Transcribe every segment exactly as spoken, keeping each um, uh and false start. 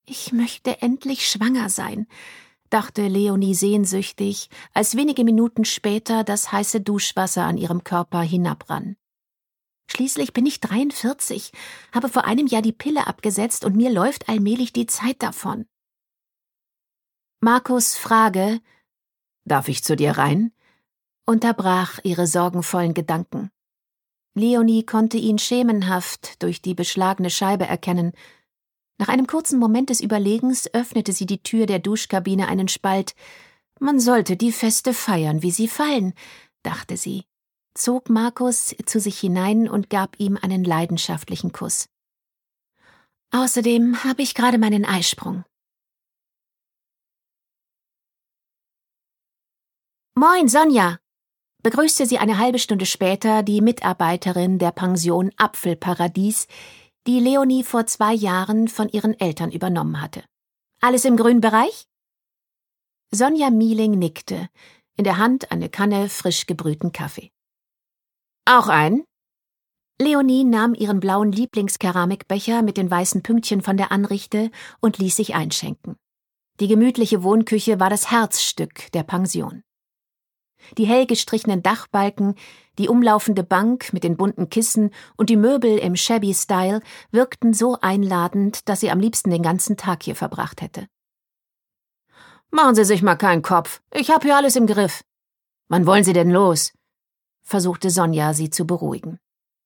Ich möchte endlich schwanger sein, dachte Leonie sehnsüchtig, als wenige Minuten später das heiße Duschwasser an ihrem Körper hinabrann. Schließlich bin ich dreiundvierzig, habe vor einem Jahr die Pille abgesetzt und mir läuft allmählich die Zeit davon. Markus' Frage, »Darf ich zu dir rein?« unterbrach ihre sorgenvollen Gedanken. Leonie konnte ihn schemenhaft durch die beschlagene Scheibe erkennen. Nach einem kurzen Moment des Überlegens öffnete sie die Tür der Duschkabine einen Spalt. Man sollte die Feste feiern, wie sie fallen, dachte sie, zog Markus zu sich hinein und gab ihm einen leidenschaftlichen Kuss. Außerdem habe ich gerade meinen Eisprung. »Moin, Sonja«, begrüßte sie eine halbe Stunde später die Mitarbeiterin der Pension Apfelparadies, die Leonie vor zwei Jahren von ihren Eltern übernommen hatte. »Alles im grünen Bereich?« Sonja Mieling nickte, in der Hand eine Kanne frisch gebrühten Kaffee. »Auch einen?« Leonie nahm ihren blauen Lieblingskeramikbecher mit den weißen Pünktchen von der Anrichte und ließ sich einschenken. Die gemütliche Wohnküche war das Herzstück der Pension. Die hell gestrichenen Dachbalken, die umlaufende Bank mit den bunten Kissen und die Möbel im Shabby-Style wirkten so einladend, dass sie am liebsten den ganzen Tag hier verbracht hätte. »Machen Sie sich mal keinen Kopf, ich hab hier alles im Griff. Wann wollen Sie denn los?« versuchte Sonja, sie zu beruhigen.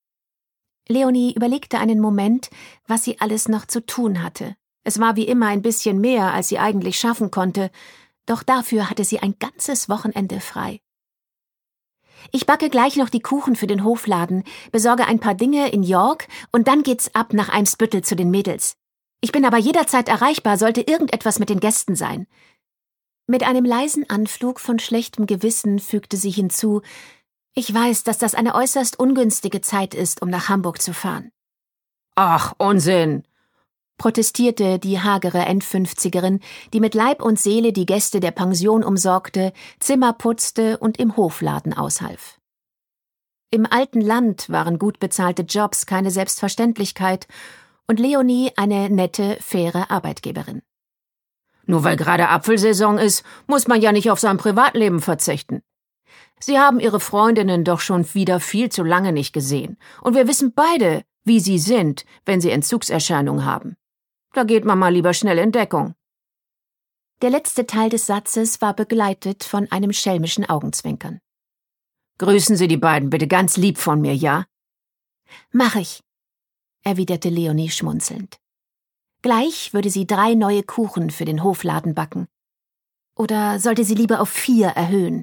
Leonie überlegte einen Moment, was sie alles noch zu tun hatte. Es war wie immer ein bisschen mehr, als sie eigentlich schaffen konnte, doch dafür hatte sie ein ganzes Wochenende frei. »Ich backe gleich noch die Kuchen für den Hofladen, besorge ein paar Dinge in York und dann geht's ab nach Eimsbüttel zu den Mädels. Ich bin aber jederzeit erreichbar, sollte irgendetwas mit den Gästen sein.« Mit einem leisen Anflug von schlechtem Gewissen fügte sie hinzu, »Ich weiß, dass das eine äußerst ungünstige Zeit ist, um nach Hamburg zu fahren.« »Ach, Unsinn«, protestierte die hagere Endfünfzigerin, die mit Leib und Seele die Gäste der Pension umsorgte, Zimmer putzte und im Hofladen aushalf. Im alten Land waren gut bezahlte Jobs keine Selbstverständlichkeit und Leonie eine nette, faire Arbeitgeberin. »Nur weil gerade Apfelsaison ist, muss man ja nicht auf sein Privatleben verzichten. Sie haben Ihre Freundinnen doch schon wieder viel zu lange nicht gesehen, und wir wissen beide, wie sie sind, wenn sie Entzugserscheinungen haben. Da geht man mal lieber schnell in Deckung.« Der letzte Teil des Satzes war begleitet von einem schelmischen Augenzwinkern. »Grüßen Sie die beiden bitte ganz lieb von mir, ja?« »Mach ich«, erwiderte Leonie schmunzelnd. Gleich würde sie drei neue Kuchen für den Hofladen backen. Oder sollte sie lieber auf vier erhöhen?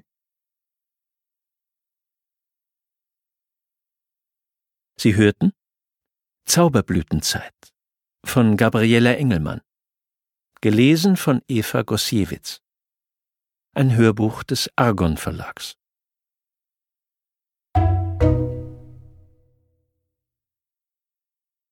Sie hörten Zauberblütenzeit von Gabriela Engelmann, gelesen von Eva Gosiewicz, ein Hörbuch des Argon Verlags.